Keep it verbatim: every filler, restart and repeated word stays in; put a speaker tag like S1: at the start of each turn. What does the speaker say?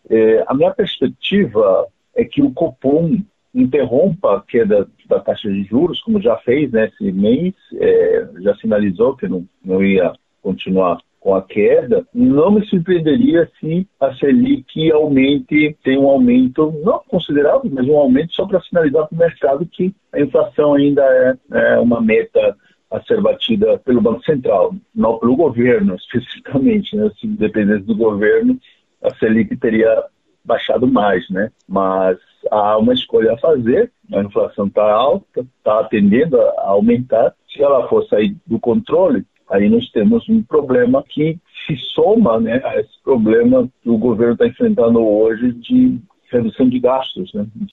S1: É, a minha perspectiva é que o Copom interrompa a queda da taxa de juros, como já fez nesse mês, é, já sinalizou que não, não ia continuar com a queda. Não me surpreenderia se a Selic aumente, tem um aumento, não considerável, mas um aumento só para sinalizar para o mercado que a inflação ainda é, é uma meta a ser batida pelo Banco Central, não pelo governo especificamente, né? Se dependesse do governo, a Selic teria baixado mais, né? Mas há uma escolha a fazer, a inflação está alta, está tendendo a aumentar. Se ela for sair do controle, aí nós temos um problema que se soma, né, a esse problema que o governo está enfrentando hoje de redução de gastos, né?